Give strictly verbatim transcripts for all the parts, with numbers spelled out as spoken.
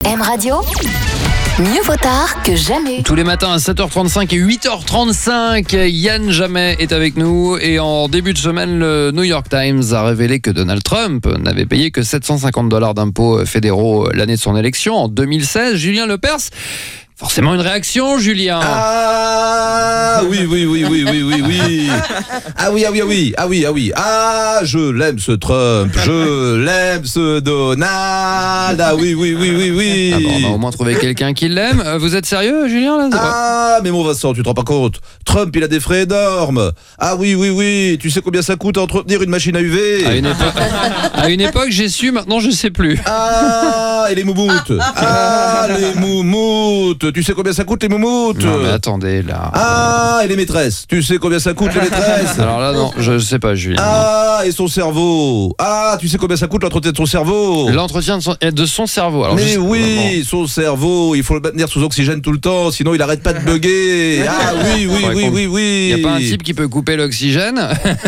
M Radio, mieux vaut tard que jamais. Tous les matins à sept heures trente-cinq et huit heures trente-cinq, Yann Jamais est avec nous. Et en début de semaine, le New York Times a révélé que Donald Trump n'avait payé que sept cent cinquante dollars d'impôts fédéraux l'année de son élection, en deux mille seize. Julien Lepers, forcément une réaction, Julien. Ah oui, oui, oui, oui, oui, oui, oui. Ah oui, ah oui, ah oui, ah oui, ah oui. Ah, je l'aime ce Trump, je l'aime ce Donald. Ah oui, oui, oui, oui, oui. Ah bon, on a au moins trouvé quelqu'un qui l'aime. Vous êtes sérieux, Julien là Ah, mais mon Vincent, tu te rends pas compte. Trump, il a des frais énormes. Ah oui, oui, oui. Tu sais combien ça coûte à entretenir une machine à U V? À une époque, à une époque j'ai su, maintenant je sais plus. Ah, et les moumoutes. Ah, les moumoutes. Tu sais combien ça coûte les moumoutes? Non mais attendez là. Ah, et les maîtresses. Tu sais combien ça coûte les maîtresses? Alors là non, je sais pas, Julien. Ah, et son cerveau. Ah, tu sais combien ça coûte l'entretien de son cerveau? L'entretien de son, de son cerveau. Alors, Mais je... oui, son cerveau, il faut le maintenir sous oxygène tout le temps, sinon il arrête pas de bugger. Ah oui, oui, oui, oui, oui. Il n'y a pas un type qui peut couper l'oxygène?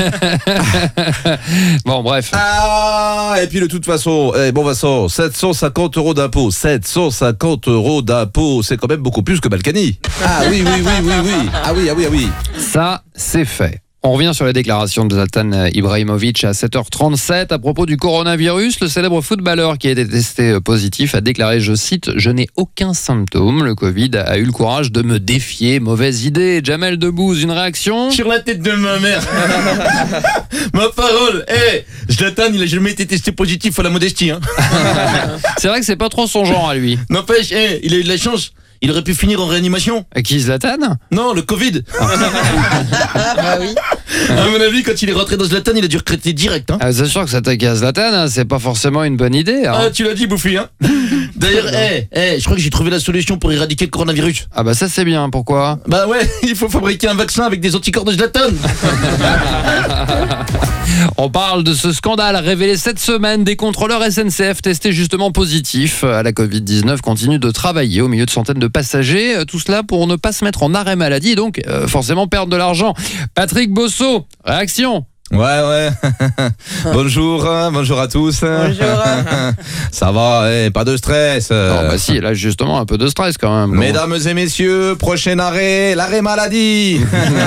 Bon, bref. Ah, et puis de toute façon, eh, bon Vincent, sept cent cinquante euros d'impôts. sept cent cinquante euros d'impôts, c'est quand même beaucoup plus que Balkany. Ah oui, oui, oui, oui, oui. Ah oui, ah oui, ah oui. Ça, c'est fait. On revient sur les déclarations de Zlatan Ibrahimovic à sept heures trente-sept. À propos du coronavirus, le célèbre footballeur qui a été testé positif a déclaré, je cite, « Je n'ai aucun symptôme. Le Covid a eu le courage de me défier. Mauvaise idée. » Jamel Debbouze, une réaction? Sur la tête de ma mère. Ma parole. Eh, hey, Zlatan, il a jamais été testé positif à la modestie. Hein. C'est vrai que c'est pas trop son genre à lui. N'empêche, hey, il a eu de la chance. Il aurait pu finir en réanimation. À qui, Zlatan? Non, le Covid. Ah oui. À mon avis, quand il est rentré dans Zlatan, il a dû recruter direct. Hein. Ah, c'est sûr que s'attaquer à Zlatan, hein, c'est pas forcément une bonne idée. Hein. Ah, tu l'as dit, Bouffi. Hein. D'ailleurs, hey, hey, je crois que j'ai trouvé la solution pour éradiquer le coronavirus. Ah bah ça c'est bien, pourquoi? Bah ouais, il faut fabriquer un vaccin avec des anticorps de Zlatan. On parle de ce scandale révélé cette semaine. Des contrôleurs S N C F testés justement positifs à la covid dix-neuf continuent de travailler au milieu de centaines de passagers. Tout cela pour ne pas se mettre en arrêt maladie et donc euh, forcément perdre de l'argent. Patrick Bosso, réaction? Ouais, ouais. Bonjour, hein, bonjour à tous. Bonjour. Ça va, eh, pas de stress. Non, bah si, là justement un peu de stress quand même. Mesdames et messieurs, prochain arrêt, l'arrêt maladie.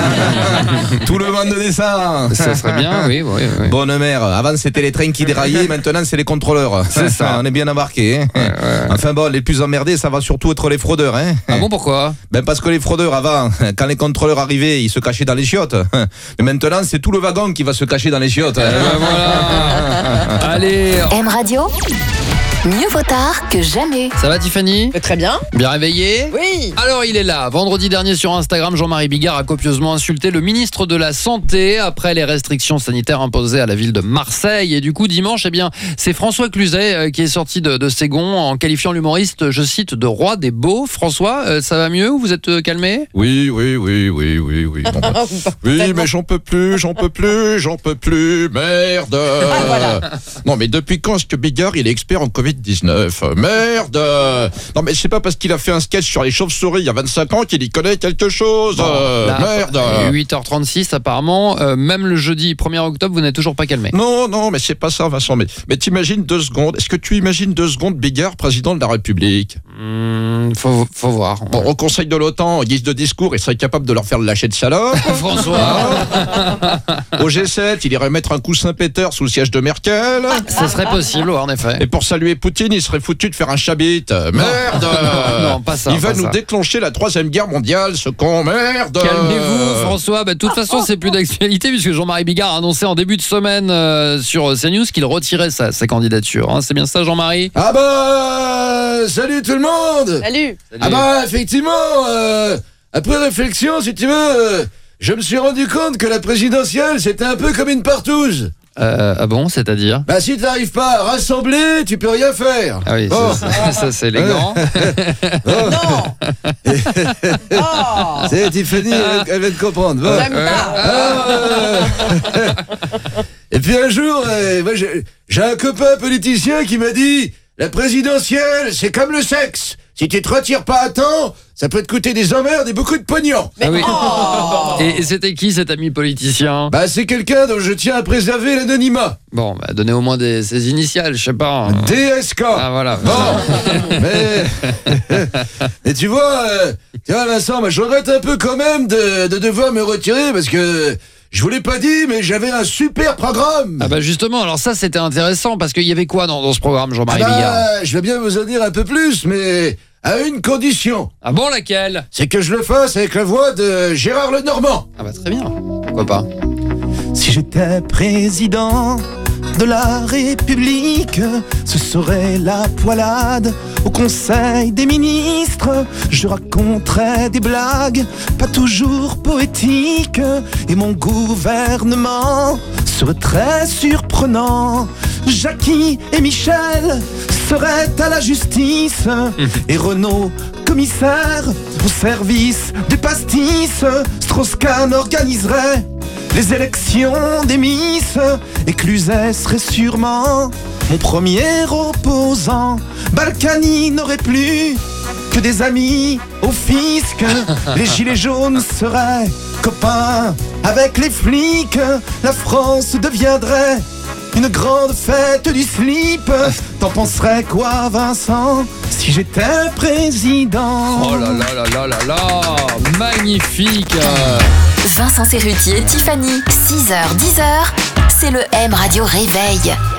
Tout le monde de dessin. Ça serait bien, oui, oui, oui. Bonne mère, avant c'était les trains qui déraillaient, maintenant c'est les contrôleurs. C'est ça. On est bien embarqués. Hein. Ouais, ouais. Enfin bon, les plus emmerdés, ça va surtout être les fraudeurs. Hein. Ah bon, pourquoi? Ben parce que les fraudeurs avant, quand les contrôleurs arrivaient, ils se cachaient dans les chiottes. Mais maintenant, c'est tout le wagon qui va se cacher dans les chiottes. Eh ben voilà. Allez. M Radio, mieux vaut tard que jamais. Ça va Tiffany? Très bien. Bien réveillé? Oui. Alors il est là. Vendredi dernier sur Instagram, Jean-Marie Bigard a copieusement insulté le ministre de la Santé après les restrictions sanitaires imposées à la ville de Marseille. Et du coup dimanche, eh bien, c'est François Cluzet euh, qui est sorti de, de ses gonds en qualifiant l'humoriste, je cite, de roi des beaux. François, euh, ça va mieux ou vous êtes euh, calmé? Oui, oui, oui, oui, oui, oui. Bon, bah. Oui, mais j'en peux plus, j'en peux plus, j'en peux plus, merde. Ah, voilà. Non, mais depuis quand est-ce que Bigard, il est expert en covid dix-neuf? Merde. Non, mais c'est pas parce qu'il a fait un sketch sur les chauves-souris il y a vingt-cinq ans qu'il y connaît quelque chose. Bon, là, merde. huit heures trente-six apparemment, euh, même le jeudi premier octobre, vous n'êtes toujours pas calmé. Non, non, mais c'est pas ça, Vincent. Mais, mais t'imagines deux secondes. Est-ce que tu imagines deux secondes Bigard, président de la République? Mmh, faut, faut voir. Bon, au Conseil de l'OTAN, en guise de discours, il serait capable de leur faire le lâcher de salope. François. Au G sept, il irait mettre un coussin péteur sous le siège de Merkel. Ça serait possible, en effet. Et pour saluer Poutine, il serait foutu de faire un chabit. Merde. Non, pas ça. Il va pas nous ça. déclencher la troisième guerre mondiale, ce con. Merde. Calmez-vous, François. Bah, de toute façon, c'est plus d'actualité puisque Jean-Marie Bigard a annoncé en début de semaine euh, sur CNews qu'il retirait sa, sa candidature. Hein. C'est bien ça, Jean-Marie? Ah bah, salut tout le monde. Salut. Ah bah, effectivement, euh, après réflexion, si tu veux, euh, je me suis rendu compte que la présidentielle, c'était un peu comme une partouze. Euh, ah bon, c'est-à-dire? Bah, si t'arrives pas à rassembler, tu peux rien faire. Ah oui, Bon. ça, ça, ça, c'est élégant. Non. Oh. C'est Tiffany, elle, elle va te comprendre. Bon. J'aime pas. Ah, Et puis un jour, euh, moi, j'ai, j'ai un copain politicien qui m'a dit la présidentielle, c'est comme le sexe. Si tu te retires pas à temps, ça peut te coûter des emmerdes et beaucoup de pognon. Ah oui. Oh. Et, et c'était qui cet ami politicien? Bah, c'est quelqu'un dont je tiens à préserver l'anonymat. Bon, bah, donnez au moins des, ses initiales, je sais pas. D S K. Ah voilà. Bon, mais... mais tu vois, euh, tu vois Vincent, moi, je regrette un peu quand même de, de devoir me retirer parce que je vous l'ai pas dit, mais j'avais un super programme. Ah bah justement, alors ça c'était intéressant parce qu'il y avait quoi dans, dans ce programme, Ah Jean-Marie bah, Bigard? je vais bien vous en dire un peu plus, mais à une condition, Ah bon, laquelle? c'est que je le fasse avec la voix de Gérard Lenormand. Ah bah très bien, pourquoi pas. Si j'étais président de la République, ce serait la poilade au Conseil des ministres. Je raconterais des blagues, pas toujours poétiques, et mon gouvernement serait très surprenant. Jackie et Michel seraient à la justice, et Renaud, commissaire, au service du pastis. Strauss-Kahn organiserait les élections des Miss, et Cluzet serait sûrement mon premier opposant. Balkany n'aurait plus que des amis au fisc. Les gilets jaunes seraient copains avec les flics. La France deviendrait une grande fête du slip. T'en penserais quoi, Vincent, si j'étais président? Oh là là là là là là, magnifique. Vincent Cerruti et Tiffany, six heures dix heures, c'est le M Radio Réveil.